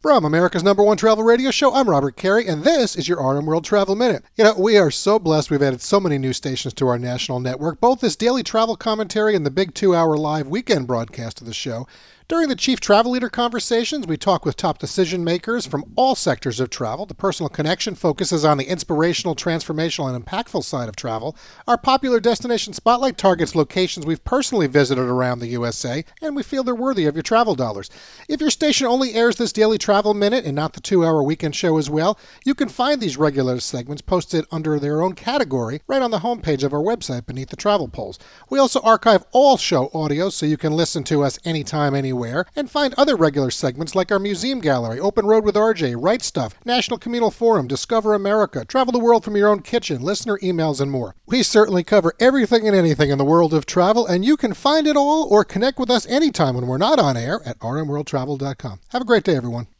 From America's #1 travel radio show, I'm Robert Carey, and this is your RM World Travel Minute. We are so blessed we've added so many new stations to our national network, both this daily travel commentary and the big 2-hour live weekend broadcast of the show. During the Chief Travel Leader conversations, we talk with top decision makers from all sectors of travel. The Personal Connection focuses on the inspirational, transformational, and impactful side of travel. Our Popular Destination Spotlight targets locations we've personally visited around the USA, and we feel they're worthy of your travel dollars. If your station only airs this daily travel minute and not the 2-hour weekend show as well, you can find these regular segments posted under their own category right on the homepage of our website beneath the travel polls. We also archive all show audio so you can listen to us anytime, anywhere, and find other regular segments like our Museum Gallery, Open Road with RJ, Right Stuff, National Communal Forum, Discover America, Travel the World from Your Own Kitchen, listener emails, and more. We certainly cover everything and anything in the world of travel, and you can find it all or connect with us anytime when we're not on air at rmworldtravel.com. Have a great day, everyone.